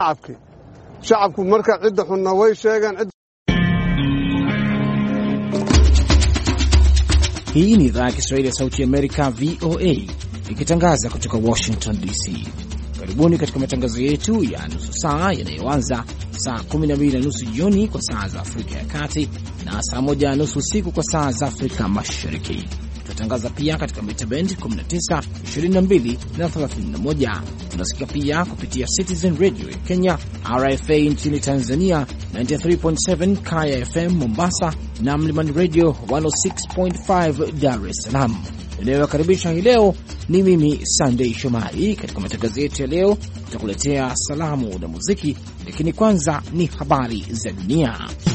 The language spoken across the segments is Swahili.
shacabku marka cidda xunna way sheegaan. Hii ni idhaa ya Kiswahili ya Sauti ya Amerika, VOA, ikitangaza kutoka Washington DC. Karibuni katika matangazo yetu ya nusu saa yanayoanza saa 12:30 jioni kwa saa za Afrika ya Kati na saa 1:30 usiku kwa saa za Afrika Mashariki. Tunatangaza pia katika mita band 19, 22 na 31. Tunasikia pia kupitia Citizen Radio ya Kenya, RFA nchini Tanzania, 93.7 Kaya FM Mombasa na Mlimani Radio 106.5 Dar es Salaam. Ninayowakaribisha hii leo ni mimi Sunday Shomari. Katika matangazo yetu ya leo tutakuletea salamu na muziki, lakini kwanza ni habari za dunia.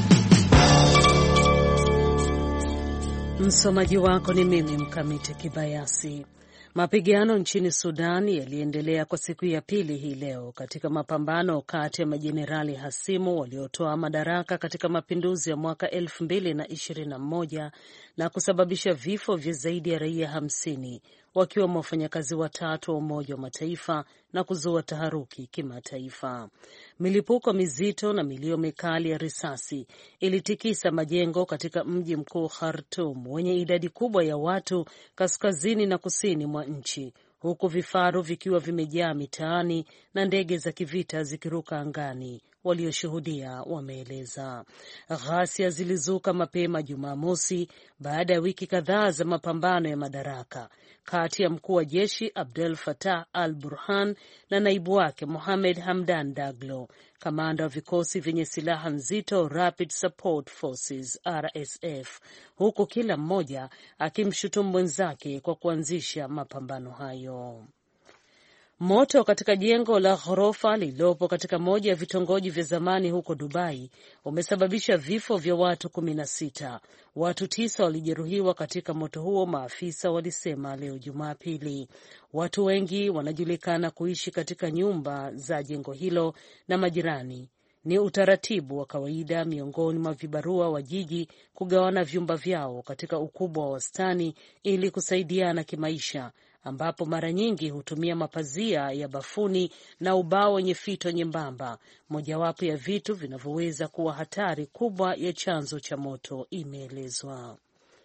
Msomaji wako ni mimi Mkamiti Kibayasi. Mapigano nchini Sudan yaliendelea kwa siku ya pili hii leo katika mapambano kati ya majenerali hasimu waliotoa madaraka katika mapinduzi ya mwaka 2021 na kusababisha vifo vya zaidi ya raia 50 wakiwemo wafanyakazi watatu wa Umoja wa Mataifa na kuzua taharuki kimataifa. Milipuko mizito na milio mikali ya risasi ilitikisa majengo katika mji mkuu Khartoum wenye idadi kubwa ya watu kaskazini na kusini mwa nchi, huku vifaru vikiwa vimejaa mitaani na ndege za kivita zikiruka angani, walioshuhudia wameeleza. Ghasia zilizuka mapema Jumamosi baada ya wiki kadhaa za mapambano ya madaraka kati ya mkuu wa jeshi Abdel Fattah al-Burhan na naibu wake Mohamed Hamdan Daglo, kamanda wa vikosi vyenye silaha nzito Rapid Support Forces RSF, huku kila mmoja akimshutumu mwenzake kwa kuanzisha mapambano hayo. Moto katika jengo la ghorofa lililopo katika moja ya vitongoji vya zamani huko Dubai umesababisha vifo vya watu 16. Watu 9 walijeruhiwa katika moto huo, maafisa walisema leo Jumapili. Watu wengi wanajulikana kuishi katika nyumba za jengo hilo na majirani. Ni utaratibu wa kawaida miongoni mwa vibarua wa jiji kugawana vyumba vyao katika ukubwa wa wastani ili kusaidiana kimaisha, ambapo mara nyingi hutumia mapazia ya bafuni na ubao wenye fito nyembamba, mojawapo ya vitu vinavyoweza kuwa hatari kubwa ya chanzo cha moto, imeelezwa.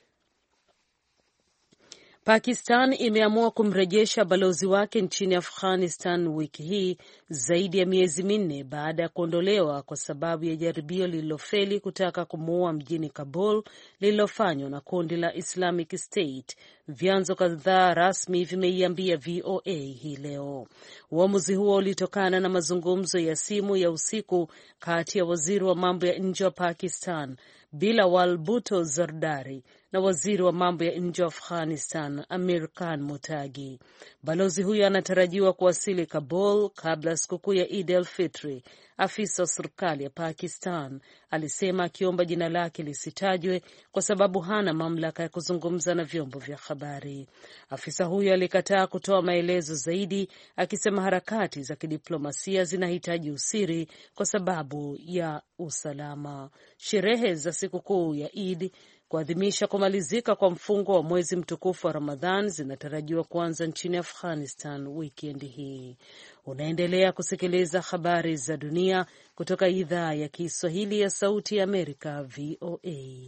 Pakistan imeamua kumrejesha balozi wake nchini Afghanistan wiki hii, zaidi ya miezi minne baada ya kuondolewa kwa sababu ya jaribio lililofeli kutaka kumuua mjini Kabul lililofanywa na kundi la Islamic State. Vyanzo kadhaa rasmi vimeiambia VOA hii leo. Uamuzi huo ulitokana na mazungumzo ya simu ya usiku kati ya waziri wa mambo ya nje wa Pakistan Bilawal Bhutto Zardari na waziri wa mambo ya nje wa Afghanistan Amir Khan Mutagi. Balozi huyo anatarajiwa kuwasili Kabul kabla sikukuu ya Eid al-Fitr, afisa wa serikali ya Pakistan alisema, akiomba jina lake lisitajwe kwa sababu hana mamlaka ya kuzungumza na vyombo vya habari. Afisa huyo alikataa kutoa maelezo zaidi, akisema harakati za kidiplomasia zinahitaji usiri kwa sababu ya usalama. Sherehe za sikukuu ya Eid kuadhimisha kumalizika kwa mfungo wa mwezi mtukufu wa Ramadhan zinatarajiwa kuanza nchini Afghanistan wikendi hii. Unaendelea kusikiliza habari za dunia kutoka idhaa ya Kiswahili ya Sauti ya Amerika, VOA.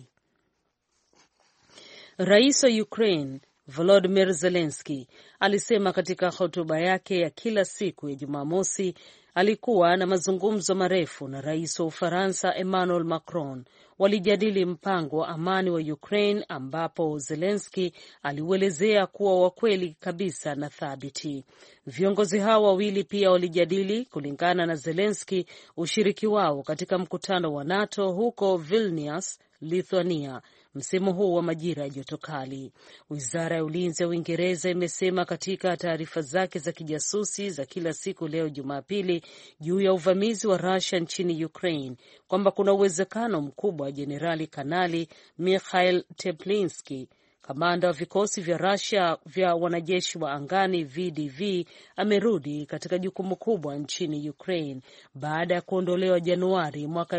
Rais wa Ukraine Volodymyr Zelensky alisema katika hotuba yake ya kila siku ya Jumamosi alikuwa na mazungumzo marefu na rais wa Ufaransa Emmanuel Macron. Walijadili mpango wa amani wa Ukraine, ambapo Zelensky aliuelezea kuwa wa kweli kabisa na thabiti. Viongozi hao wawili pia walijadili, kulingana na Zelensky, ushiriki wao katika mkutano wa NATO huko Vilnius, Lithuania, msimu huu wa majira ya joto kali. Wizara ya ulinzi ya Uingereza imesema katika taarifa zake za kijasusi za kila siku leo Jumapili juu ya uvamizi wa Russia nchini Ukraine kwamba kuna uwezekano mkubwa wa Jenerali Kanali Mikhail Teplinsky, Kamanda wa vikosi vya Russia vya wanajeshi wa angani VDV amerudi katika jukumu kubwa nchini Ukraine baada ya kuondolewa Januari mwaka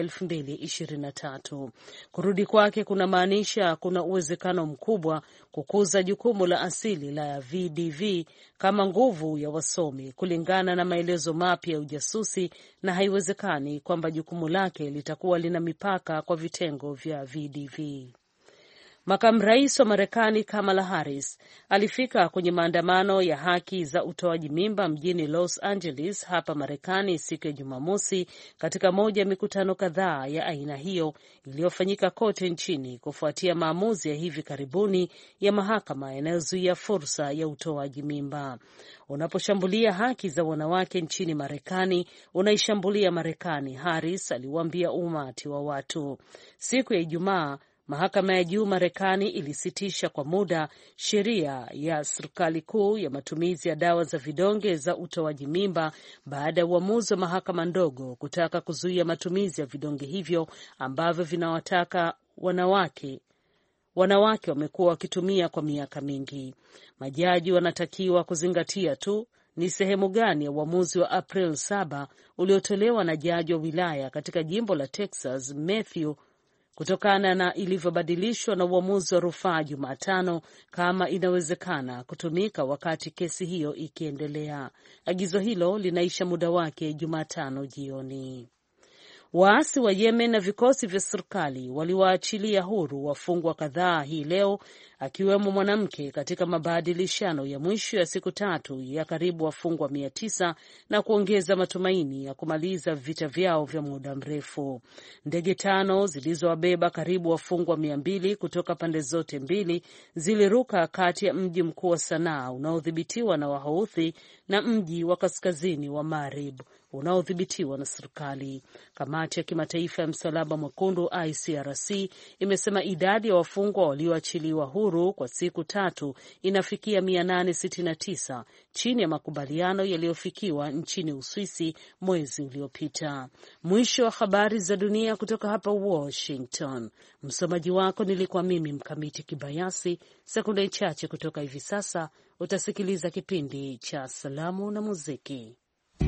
2023. Kurudi kwake kunamaanisha kuna uwezekano mkubwa kukuza jukumu la asili la VDV kama nguvu ya wasomi, kulingana na maelezo mapya ya ujasusi, na haiwezekani kwamba jukumu lake litakuwa lina mipaka kwa vitengo vya VDV. Makamu rais wa Marekani Kamala Harris alifika kwenye maandamano ya haki za utoaji mimba mjini Los Angeles hapa Marekani siku ya Jumamosi, katika moja ya mikutano kadhaa ya aina hiyo iliyofanyika kote nchini kufuatia maamuzi ya hivi karibuni ya mahakama yanayozuia fursa ya utoaji mimba. Unaposhambulia haki za wanawake nchini Marekani, unaishambulia Marekani, Harris aliwaambia umati wa watu. Siku ya Ijumaa, mahakama ya juu Marekani ilisitisha kwa muda sheria ya serikali kuu ya matumizi ya dawa za vidonge za utoaji mimba baada ya uamuzi wa mahakama ndogo kutaka kuzuia matumizi ya vidonge hivyo ambavyo vinawataka wanawake wamekuwa wakitumia kwa miaka mingi. Majaji wanatakiwa kuzingatia tu ni sehemu gani ya uamuzi wa April 7 uliotolewa na jaji wa wilaya katika jimbo la Texas Matthew, kutokana na ilivyobadilishwa na uamuzi wa rufaa Jumatano, kama inawezekana kutumika wakati kesi hiyo ikiendelea. Agizo hilo linaisha muda wake Jumatano jioni. Waasi wa Yemen na vikosi vya serikali waliwaachilia huru wafungwa kadhaa hii leo, akiwemo mwanamke, katika mabadilishano ya mwisho ya siku 3 ya karibu wafungwa 900 na kuongeza matumaini ya kumaliza vita vyao vya muda mrefu. Ndege 5 zilizowabeba karibu wafungwa 200 kutoka pande zote mbili ziliruka kati ya mji mkuu wa Sanaa unaodhibitiwa na Wahouthi na mji wa kaskazini wa Marib unaodhibitiwa na serikali. Kamati ya kimataifa ya msalaba mwekundu ICRC imesema idadi ya wafungwa walioachiliwa huru kwa siku 3 inafikia 869 chini ya makubaliano yaliyofikiwa nchini Uswisi mwezi uliopita. Mwisho wa habari za dunia kutoka hapa Washington. Msomaji wako nilikuwa mimi Mkamiti Kibayasi. Sekunde chache kutoka hivi sasa utasikiliza kipindi cha Salamu na Muziki.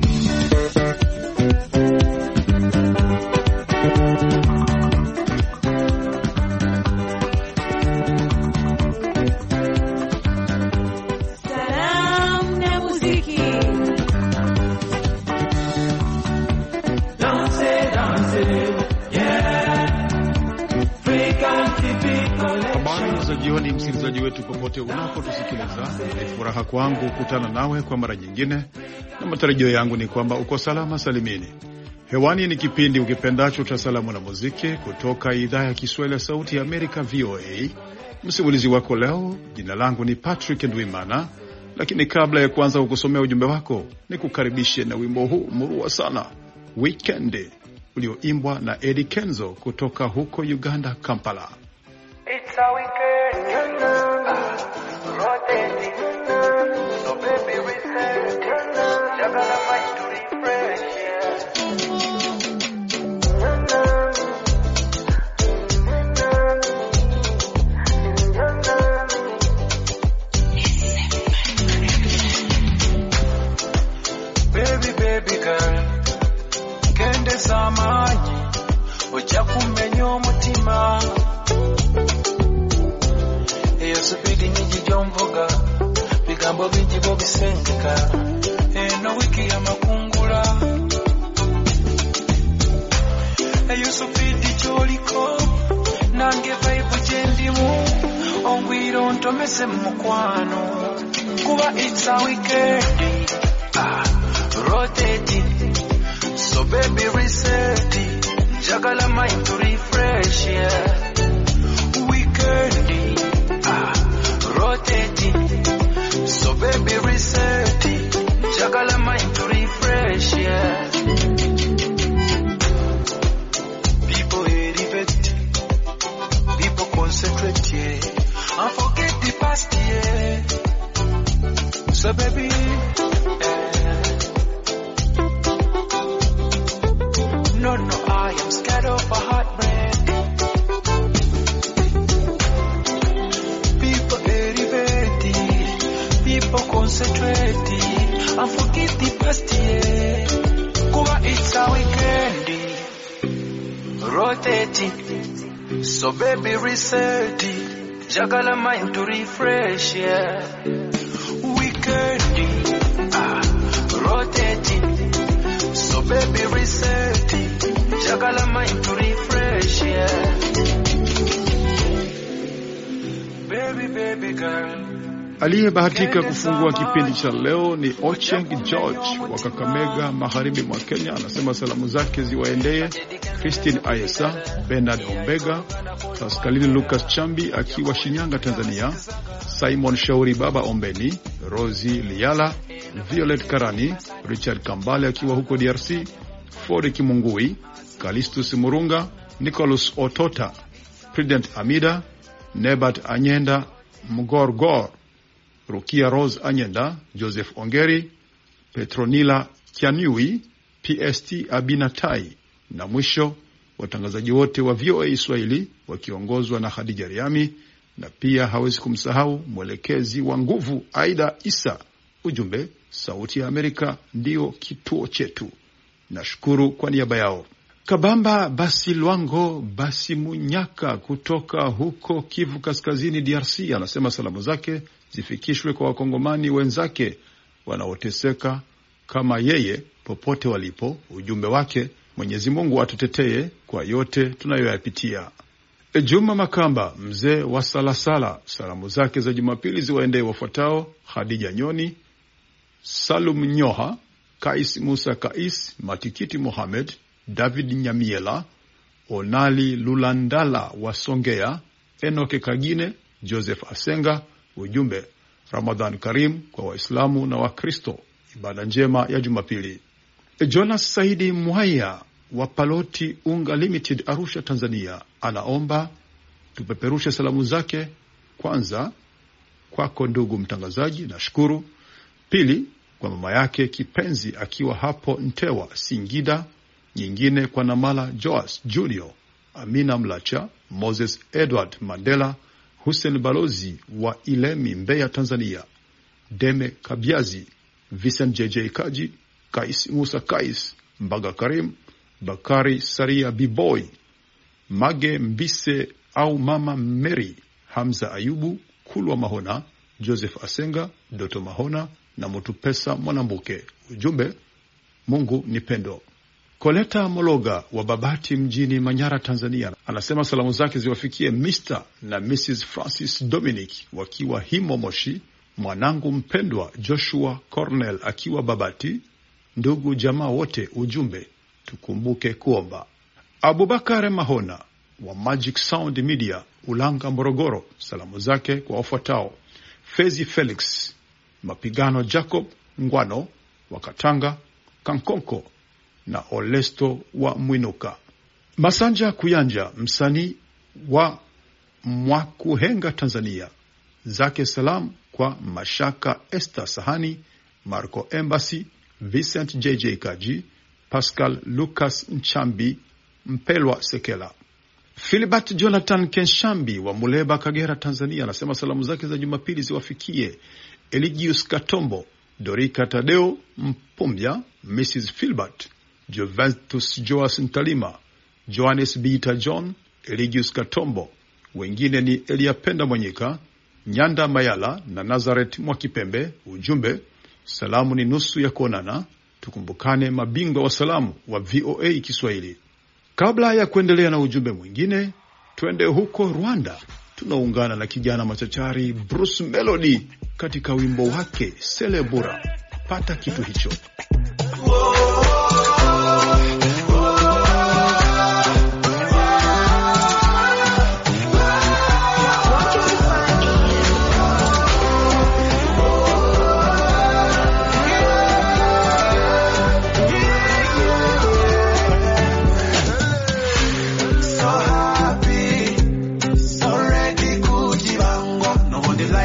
Jioni msikilizaji wetu popote unapotusikiliza, ni furaha kwangu kukutana nawe kwa mara nyingine, na matarajio yangu ni kwamba uko salama salimini. Hewani ni kipindi ukipendacho cha Salamu na Muziki kutoka idhaa ya Kiswahili ya Sauti ya Amerika VOA. Msimulizi wako leo, jina langu ni Patrick Ndwimana, lakini kabla ya kuanza kukusomea ujumbe wako, ni kukaribishe na wimbo huu murua sana, Weekend, ulioimbwa na Eddie Kenzo kutoka huko Uganda, Kampala. It's a weekend, rotating, so baby reset, jagala mind to refresh, baby girl, kende zamanyi, oja kumenya omutima. Supidi niji jomboga, bigambo bingi bo bisengeka, eno wiki ya makungula. Eyo supidi choliko, nange vibe jendimu, ongwiro ntomese mukwano. Kuba it's a weekend, rotating, so baby reset, jagala mind to refresh, yeah. Weekend, rotating, so baby reset, jagala mind to refresh, yeah. People elevate, people concentrate, yeah, and forget the past, yeah. So baby, no, I am scared of a heartbreak. So baby reset it, jagala mind to refresh, yeah. Weekending, rotating. So baby reset it, jagala mind to refresh, yeah. Baby girl. Aliyebahatika kufungua kipindi cha leo ni Ocheng George wa Kakamega, magharibi mwa Kenya. Anasema salamu zake ziwaendee Christine Ayesa, Bernard Ombega, Pascaline Lucas Chambi akiwa Shinyanga, Tanzania, Simon Shauri Baba Ombeni, Rosie Liala, Violet Karani, Richard Kambale akiwa huko DRC, Ford Kimungui, Kalistus Murunga, Nicholas Otota, Prudent Amida, Nebat Anyenda, Mgorgor, Rukia Rose Anyenda, Joseph Ongeri, Petronila Kianui, PST Abinatai, na mwisho watangazaji wote wa VOA Swahili wakiongozwa na Khadija Riami, na pia hawezi kumsahau mwelekezi wa nguvu Aida Isa. Ujumbe, Sauti ya Amerika ndio kituo chetu. Nashukuru kwa niaba yao. Kabamba Basi Lwango Basi Munyaka kutoka huko Kivu Kaskazini, DRC, anasema salamu zake zifikishwe kwa wakongomani wenzake wanaoteseka kama yeye popote walipo. Ujumbe wake, Mwenyezi Mungu atutetee kwa yote tunayoyapitia. Juma Makamba, mzee wa Salasala, salamu zake za Jumapili ziwaendee wafuatao: Khadija Nyoni, Salum Nyoha, Kais Musa Kais, Matikiti Mohamed, David Nyamiela, Onali Lulandala wa Songea, Enoke Kagine, Joseph Asenga. Ujumbe, Ramadhan Karim kwa Waislamu na Wakristo, ibada njema ya Jumapili. Jonas Saidi Mwaya wa Paloti Unga Limited, Arusha, Tanzania, anaomba tupeperushe salamu zake. Kwanza kwako ndugu mtangazaji, nashukuru. Pili kwa mama yake kipenzi akiwa hapo Ntewa, Singida. Nyingine kwa Namala Joas Junior, Amina Mlacha, Moses Edward Mandela, Hussein Balozi wa Ilemi, Mbeya, Tanzania, Deme Kabiazi, Vincent JJ Kaji, Kais Musa Kais, Mbaga Karim, Bakari Saria Biboy, Mage Mbise au Mama Mary, Hamza Ayubu, Kulwa Mahona, Joseph Asenga, Doto Mahona na Mutupesa Mwanambuke. Ujumbe, Mungu ni pendo. Koleta Mologa wa Babati mjini Manyara, Tanzania, anasema salamu zake ziwafikie Mr. na Mrs. Francis Dominic wakiwa Himo Moshi, mwanangu mpendwa Joshua Cornell akiwa Babati, ndugu jamaa wote. Ujumbe, tukumbuke kuomba. Abubakar Mahona wa Magic Sound Media, Ulanga, Morogoro, salamu zake kwa wafuatao: Fezi Felix, Mapigano Jacob Ngwano wa Katanga, Kankonko na Olesto wa Mwinuka. Masanja Kuyanja, msanii wa Mwakuhenga, Tanzania, zake salam kwa Mashaka Esther Sahani, Marco Embassy, Vincent JJ Kaji, Pascal Lucas Nchambi, Mpelwa Sekela. Philibert Jonathan Kenshambi wa Muleba, Kagera, Tanzania, anasema salamu zake za Jumapili ziwafikie Eligius Katombo, Dorika Tadeo Mpumbya, Mrs. Philbert, Juventus Joas Ntalima, Johannes Bita John, Eligius Katombo. Wengine ni Eliapenda Mwanyika, Nyanda Mayala na Nazareth Mwakipembe. Ujumbe, salamu ni nusu ya kuonana, tukumbukane mabingwa wa salamu wa VOA Kiswahili. Kabla ya kuendelea na ujumbe mwingine, twende huko Rwanda. Tunaungana na kijana machachari Bruce Melody katika wimbo wake Celebura. Pata kitu hicho.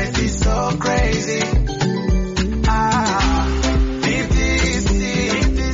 Crazy. If this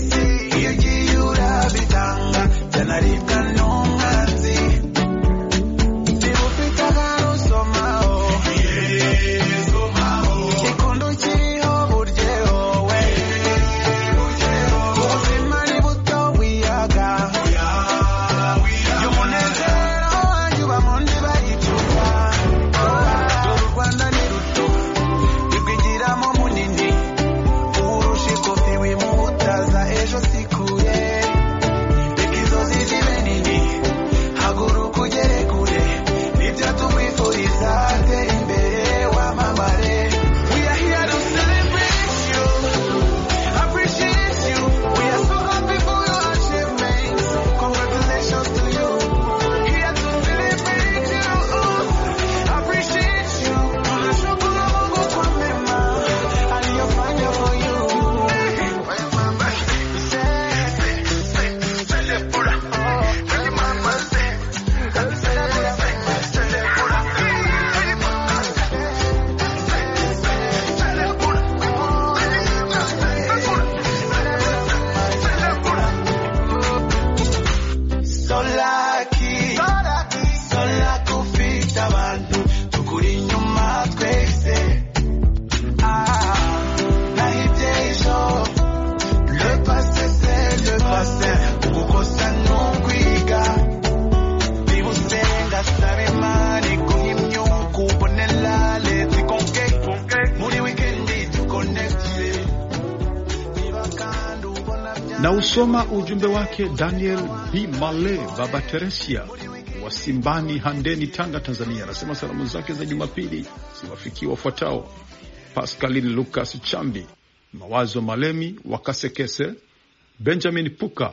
Anausoma ujumbe wake Daniel B. Male, Baba Teresia wa Simbani, Handeni, Tanga, Tanzania. Anasema salamu zake za Jumapili ziwafikie wafuatao: Pascaline Lucas Chambi, Mawazo Malemi wa Kasekese, Benjamin Puka,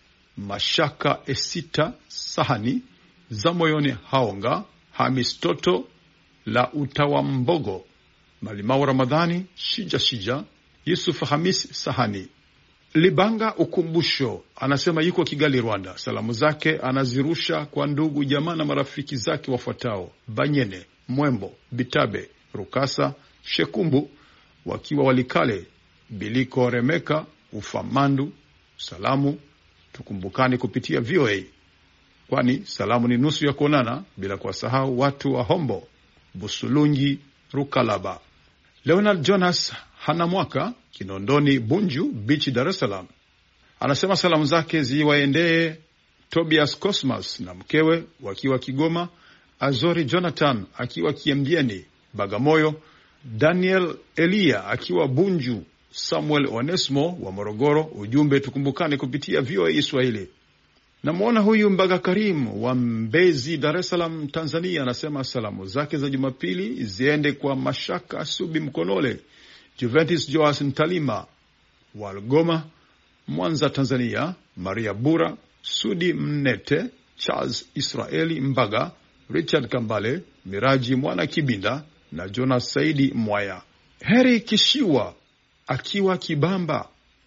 Mashaka Esita Sahani, Zamoyoni Haonga, Hamis Toto la Utawa Mbogo, Malimau Ramadhani, Shija, Yusuf Hamis Sahani. Libanga Ukumbusho anasema yuko Kigali, Rwanda. Salamu zake anazirusha kwa ndugu jamaa na marafiki zake wafuatao: Banyene, Mwembo, Bitabe, Rukasa, Shekumbu wakiwa Walikale, Biliko, Remeka, Ufamandu. Salamu tukumbukani kupitia VOA, kwani salamu ni nusu ya kuonana, bila kuwasahau watu wa Hombo, Busulungi, Rukalaba. Leonard Jonas Hanamwaka, Kinondoni Bunju Beach, Dar es Salaam, anasema salamu zake ziwaendee Tobias Cosmas na mkewe wakiwa Kigoma, Azori Jonathan akiwa Kiemdieni Bagamoyo, Daniel Elia akiwa Bunju, Samuel Onesmo wa Morogoro. Ujumbe tukumbukane kupitia VOA Swahili. Namuona huyu Mbaga Karim wa Mbezi, Dar es Salaam, Tanzania, anasema salamu zake za Jumapili ziende kwa Mashaka Subi Mkonole, Juventus Joas Ntalima wa Algoma, Mwanza, Tanzania, Maria Bura, Sudi Mnete, Charles Israeli Mbaga, Richard Kambale, Miraji Mwana Kibinda na Jonas Saidi Mwaya. Heri Kishiwa akiwa Kibamba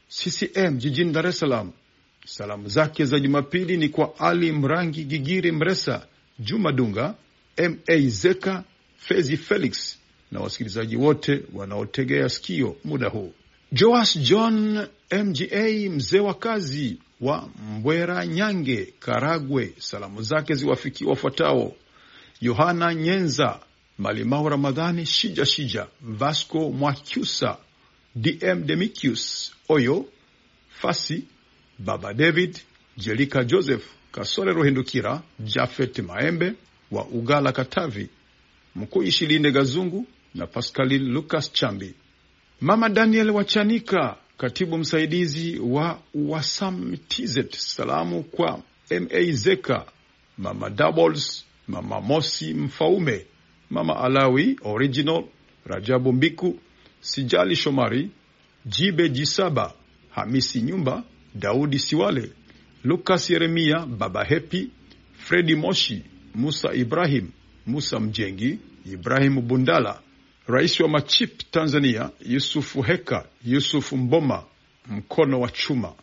CCM jijini Dar es Salaam, salamu zake za Jumapili ni kwa Ali Mrangi, Gigiri Mresa, Juma Dunga, M.A. Zeka, Fezi Felix na wasikilizaji wote wanaotegea sikio muda huu. Joas John MGA, mzee wa kazi wa Mbwera Nyange, Karagwe, salamu zake ziwafikie wafuatao: Yohana Nyenza, Malimau Ramadhani, Shija, Vasco Mwakyusa, DM Demikius Oyo, Fasi, Baba David, Jelika Joseph, Kasore Rohindukira, Jafet Maembe wa Ugala Katavi, Mkuu Ishilinde Gazungu na Pascaline Lucas Chambi. Mama Daniel Wachanika, katibu msaidizi wa Wasam TZ, salamu kwa M.A. Zeka, Mama Doubles, Mama Mosi Mfaume, Mama Alawi Original, Rajabu Mbiku, Sijali Shomari, Jibe Jisaba, Hamisi Nyumba, Daudi Siwale, Lucas Yeremia, Baba Happy, Fredi Moshi, Musa Ibrahim, Musa Mjengi, Ibrahim Bundala, Rais wa Machip Tanzania, Yusufu Heka, Yusufu Mboma, Mkono wa Chuma.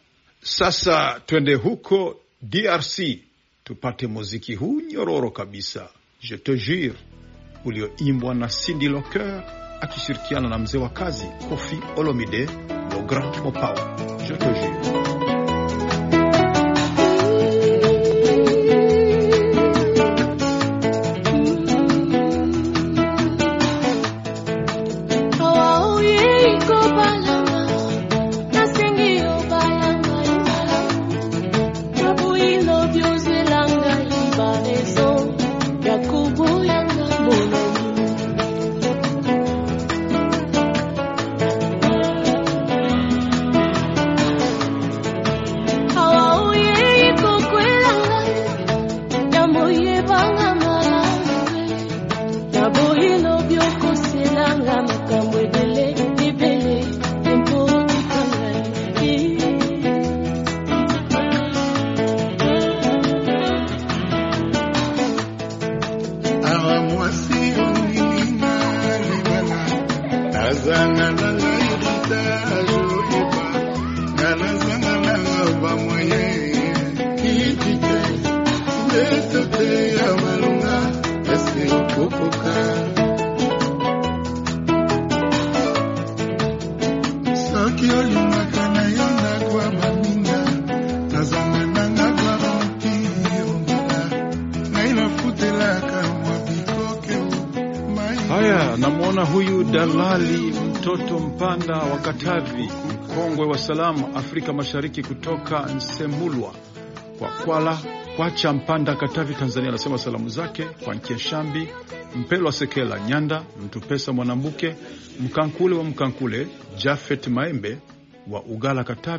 Sasa twende huko DRC tupate muziki huu nyororo kabisa, Je te jure, ulioimbwa na Cindy Locker akishirikiana na mzee wa kazi Koffi Olomide, Le Grand Mopawa. Je te jure. Haya, namuona huyu Dalali mtoto Mpanda wa Katavi, mkongwe wa salamu Afrika Mashariki, kutoka Nsemulwa kwa Kwala Kwacha, Mpanda, Katavi, Tanzania. Anasema salamu zake kwa Nkeshambi, Mpelwa Sekela Nyanda, Mtupesa Mwanambuke, Mkankule wa Mkankule, Jafet Maembe wa Ugala Katavi,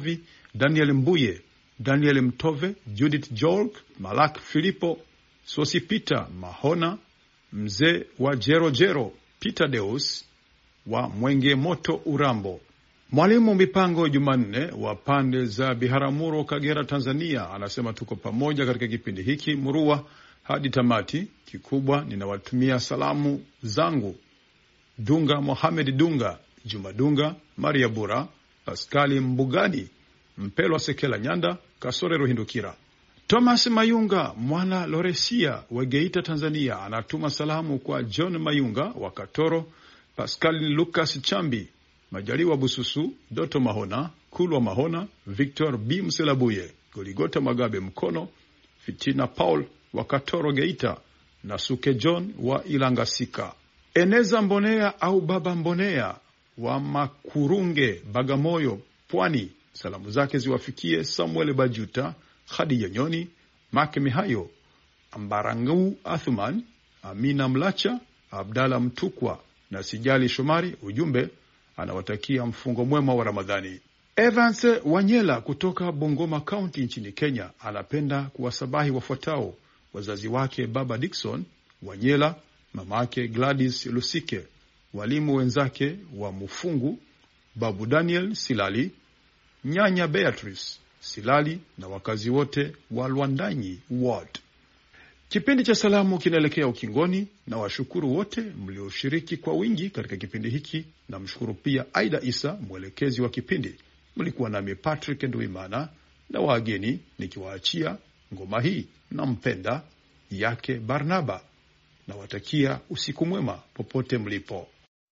Daniel Mbuye, Daniel Mtove, Judith Jorg, Malak Filipo, Sosipita Mahona, mzee wa Jerojero, Peter Deus wa Mwenge Moto Urambo. Mwalimu Mipango Jumanne wa pande za Biharamulo, Kagera, Tanzania anasema tuko pamoja katika kipindi hiki murua hadi tamati. Kikubwa ninawatumia salamu zangu Dunga Mohamed Dunga, Juma Dunga, Maria Bura, Pascali Mbugani, Mpelwa Sekela Nyanda, Kasore Rohindukira. Thomas Mayunga mwana Loresia wa Geita, Tanzania anatuma salamu kwa John Mayunga wa Katoro, Pascali Lucas Chambi, Majaliwa Bususu, Doto Mahona, Kulwa Mahona, Victor B. Mselabuye, Goligota Magabe Mkono, Fitina Paul wa Katoro Geita, na Suke John wa Ilangasika. Eneza Mbonea au Baba Mbonea wa Makurunge, Bagamoyo, Pwani, salamu zake ziwafikie Samuel Bajuta, Khadija Nyoni, Make Mihayo, Ambarangu Athuman, Amina Mlacha, Abdala Mtukwa na Sijali Shomari. Ujumbe anawatakia mfungo mwema wa Ramadhani. Evans Wanyela kutoka Bungoma County nchini Kenya anapenda kuwasabahi wafuatao: wazazi wake Baba Dickson Wanyela, mamake Gladys Lusike, walimu wenzake wa Mufungu, Babu Daniel Silali, Nyanya Beatrice Silali na wakazi wote wa Lwandanyi Ward. Kipindi cha salamu kinaelekea ukingoni, na washukuru wote mlioshiriki kwa wingi katika kipindi hiki, na mshukuru pia Aida Isa mwelekezi wa kipindi. Mlikuwa nami Patrick Nduimana na wageni nikiwaachia ngoma hii na mpenda yake Barnaba, na watakia usiku mwema popote mlipo.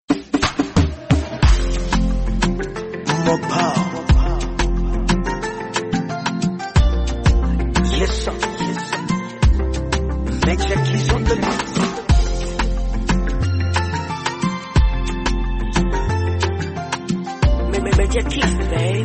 Yes, sir. Make your keys on the beat. Make your keys, baby.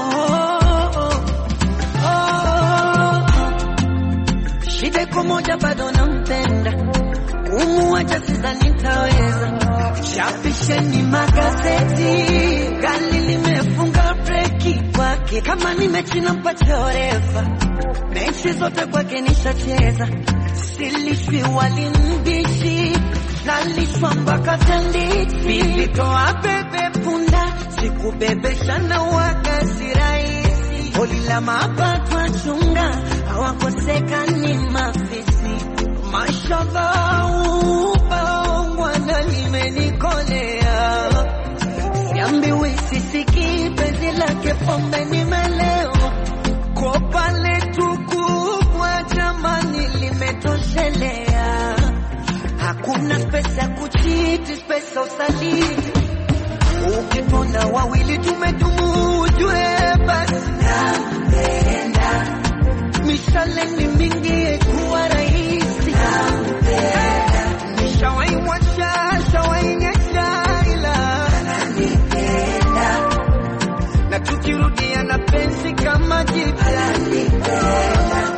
Shida kumoja bado nampenda, kumuacha sasa nitaweza. Chapisheni magazeti, gari limefunga breki kwake, kama ni mechi nampatia orefa. Mechi zote kwake nishacheza, silishwi wali mbishi, nalishwa mpaka tanditi. Bibi toa bebe punda, sikubebesha na wakasi rahisi. Holi la mapato achunga, hawakoseka ni mafisi. Mashallah upaongwana limenikolea, siambiwi sisiki penzi lake pombe nimelewa. Kopa letu kubwa jamani limetoshelea, hakuna pesa kuchiti, pesa usaliti. Ukitona wawili tumetumujwe basi nampenda. Mishale ni mingi kuwa rahisi nampenda. Nishawai mwasha, shawai nyesha ila ananipenda. Na tukirudia na penzi kama jipya ananipenda.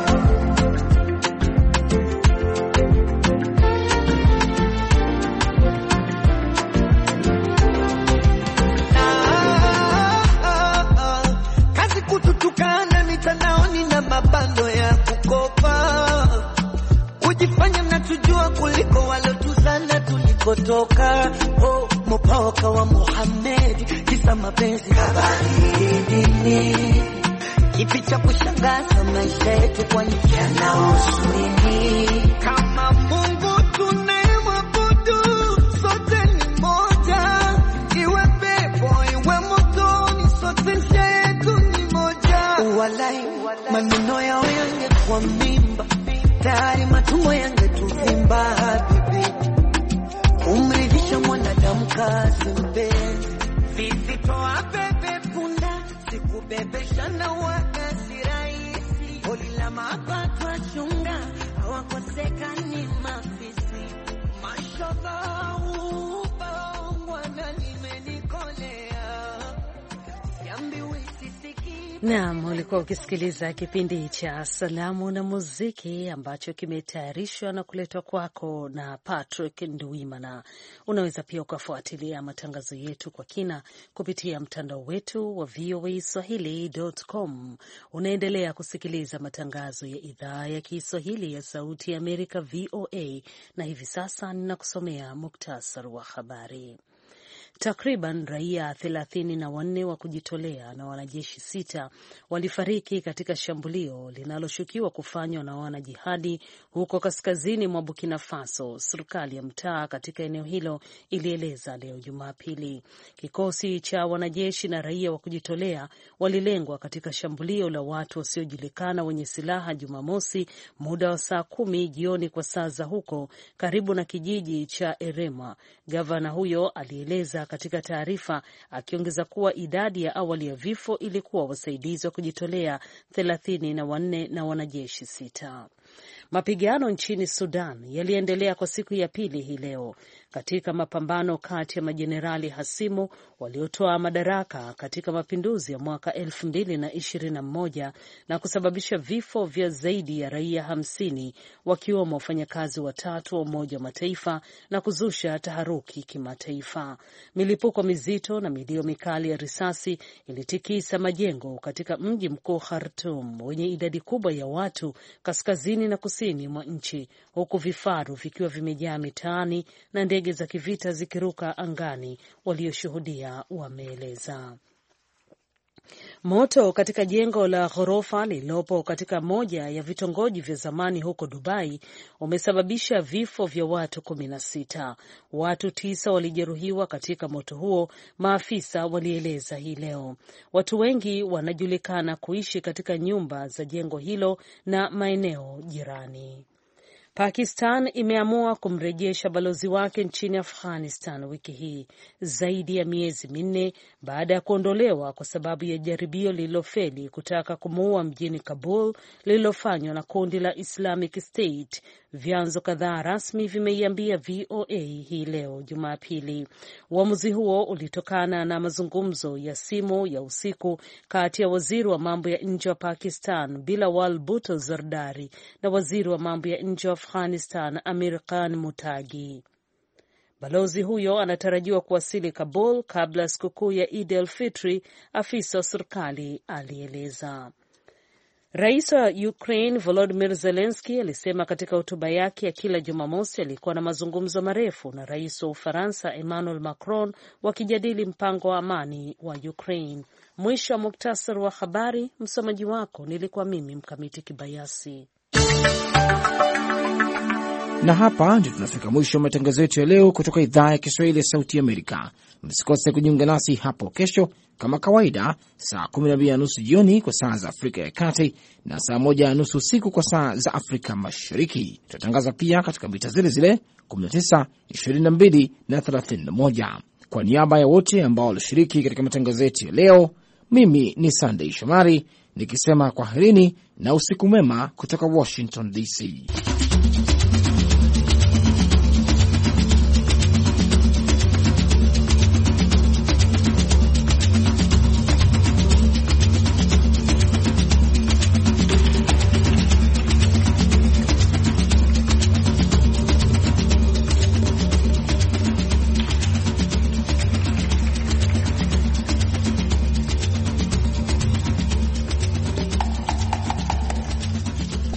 Kazi kututukana mitandaoni na mabando ya kukopa, ujifanya mnatujua kuliko walotuzana tulikotoka. Oh, mpoka wa Muhammad, kisa mapenzi kabadilini. Kipi cha kushangaza maisha yetu kwani yanahusu nini? Kama Mungu tunayemwabudu sote ni moja, iwe pepo iwe motoni sote njia yetu ni moja. Walai maneno yao yangekuwa mimba, tayari matumbo yangetuvimba. Bibi umridhisha mwanadamu kazi mpenzi, vivi toa bebe punda, sikubebesha na wakasi rahisi. Holi la mapato achunga, hawakoseka ni mafisi. Mashallah upaongwana limenikolea, siambiwi sisiki Naam, ulikuwa ukisikiliza kipindi cha Salamu na Muziki ambacho kimetayarishwa na kuletwa kwako na Patrick Nduwimana. Unaweza pia ukafuatilia matangazo yetu kwa kina kupitia mtandao wetu wa voaswahili.com. Unaendelea kusikiliza matangazo ya idhaa ya Kiswahili ya Sauti ya Amerika, VOA, na hivi sasa ninakusomea muktasari wa habari. Takriban raia 34 wa kujitolea na wanajeshi 6 walifariki katika shambulio linaloshukiwa kufanywa na wanajihadi huko kaskazini mwa Burkina Faso, serikali ya mtaa katika eneo hilo ilieleza leo Jumapili. Kikosi cha wanajeshi na raia wa kujitolea walilengwa katika shambulio la watu wasiojulikana wenye silaha Jumamosi muda wa saa 10 jioni kwa saa za huko, karibu na kijiji cha Erema. Gavana huyo alieleza katika taarifa, akiongeza kuwa idadi ya awali ya vifo ilikuwa wasaidizi wa kujitolea 34 na wanajeshi 6. Mapigano nchini Sudan yaliendelea kwa siku ya pili hii leo katika mapambano kati ya majenerali hasimu waliotoa madaraka katika mapinduzi ya mwaka 2021 na kusababisha vifo vya zaidi ya raia 50 wakiwemo wafanyakazi 3 wa Umoja wa Mataifa na kuzusha taharuki kimataifa. Milipuko mizito na milio mikali ya risasi ilitikisa majengo katika mji mkuu Khartoum wenye idadi kubwa ya watu kaskazini na kusini mwa nchi, huku vifaru vikiwa vimejaa mitaani na ndege za kivita zikiruka angani, walioshuhudia wameeleza. Moto katika jengo la ghorofa lililopo katika moja ya vitongoji vya zamani huko Dubai umesababisha vifo vya watu 16. Watu 9 walijeruhiwa katika moto huo, maafisa walieleza hii leo. Watu wengi wanajulikana kuishi katika nyumba za jengo hilo na maeneo jirani. Pakistan imeamua kumrejesha balozi wake nchini Afghanistan wiki hii, zaidi ya miezi 4 baada ya kuondolewa kwa sababu ya jaribio lililofeli kutaka kumuua mjini Kabul lililofanywa na kundi la Islamic State. Vyanzo kadhaa rasmi vimeiambia VOA hii leo Jumapili. Uamuzi huo ulitokana na mazungumzo ya simu ya usiku kati ya waziri wa mambo ya nje wa Pakistan Bilawal Bhutto Zardari na waziri wa mambo ya nje wa Afghanistan Amir Khan Mutagi. Balozi huyo anatarajiwa kuwasili Kabul kabla sikukuu ya Eid al-Fitr, afisa wa serikali alieleza. Rais wa Ukraine Volodymyr Zelensky alisema katika hotuba yake ya kila Jumamosi alikuwa na mazungumzo marefu na rais wa Ufaransa Emmanuel Macron wakijadili mpango wa amani wa Ukraine. Mwisho wa muktasari wa habari. Msomaji wako nilikuwa mimi Mkamiti Kibayasi. Na hapa ndio tunafika mwisho wa matangazo yetu ya leo kutoka idhaa ya Kiswahili ya Sauti Amerika. Msikose kujiunga nasi hapo kesho kama kawaida saa 12:30 jioni kwa saa za Afrika ya Kati na saa 1:30 usiku kwa saa za Afrika Mashariki. Tutatangaza pia katika mita zile zile 19, 22 na 31. Kwa niaba ya wote ambao walishiriki katika matangazo yetu ya leo, mimi ni Sunday Shomari nikisema kwaherini na usiku mwema kutoka Washington DC.